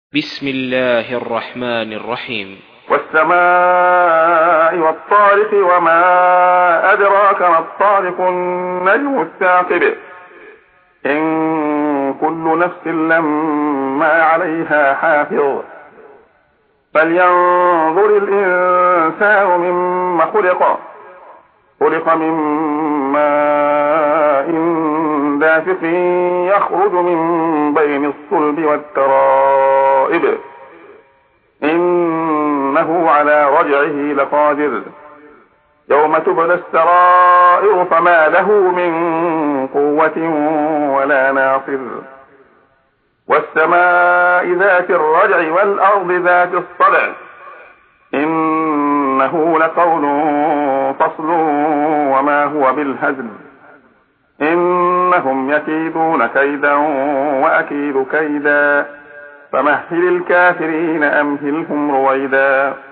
بسم الله الرحمن الرحيم. والسماء والطارق وما أدراك ما الطارق النجم الثاقب إن كل نفس لما عليها حافظ فلينظر الإنسان مما خلق من ماء دافق يخرج من بين الصلب والترائب إنه على رجعه لقادر يوم تبلى السرائر فما له من قوة ولا ناصر والسماء ذات الرجع والأرض ذات الصدع إنه لقول فصل وما هو بالهزل إنهم يكيدون كيدا وأكيد كيدا فمهل الكافرين أمهلهم رويدا.